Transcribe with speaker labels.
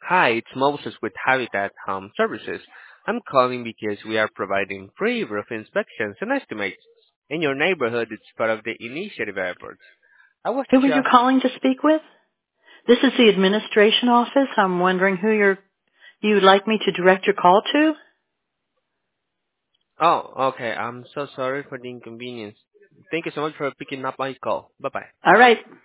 Speaker 1: Hi, it's Moses with Habitat Home Services. I'm calling because we are providing free roof inspections and estimates in your neighborhood. It's part of the initiative efforts. I was
Speaker 2: Who were you
Speaker 1: just,
Speaker 2: calling to speak with? This is the administration office. I'm wondering who you'd like me to direct your call to.
Speaker 1: oh, okay. I'm so sorry for the inconvenience. Thank you so much for picking up my call. Bye bye.
Speaker 2: All right.